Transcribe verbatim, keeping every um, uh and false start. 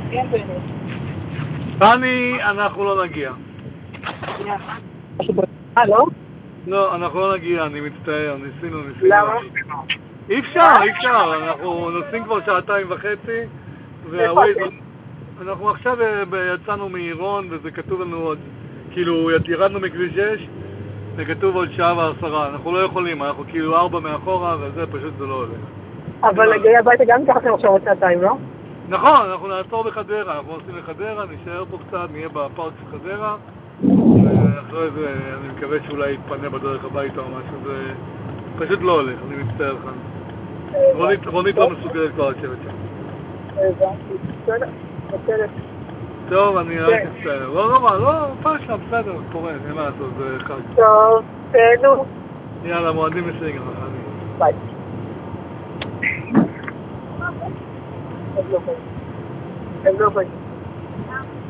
כן, באמת. פני, אנחנו לא נגיע. אה, לא? לא, אנחנו לא נגיע, אני מצטער, ניסינו, ניסינו. למה? אי אפשר, אי אפשר, אנחנו נוסעים כבר שעתיים וחצי, והווייז... אנחנו עכשיו יצאנו מעירון, וזה כתוב לנו עוד, כאילו, ירדנו מכביש שש, זה כתוב עוד שעה ועשרה, אנחנו לא יכולים, אנחנו כאילו ארבע מאחורה, וזה פשוט זה לא הולך. אבל להגיע הביתה גם ככה אתם עכשיו עוד שעתיים, לא? נכון, אנחנו נעצור בחדרה, אנחנו נוסעים לחדרה, נשאר פה קצת, נהיה בפארק של חדרה, ואחרי זה אני מקווה שאולי יתפנה בדרך הביתה או משהו, זה פשוט לא הולך, אני מצטער לך. רונית, רונית לא מסוגלת כבר לשבת שם. הבנתי, בסדר, בסדר. טוב, אני רק מצטער. לא נורא, לא, פעם שם, בסדר, קורה, אין מה לעשות, זה חג. טוב, תהנו. יאללה, מועדים מסייגים לך, אני... ביי. הם לא באים. הם לא באים.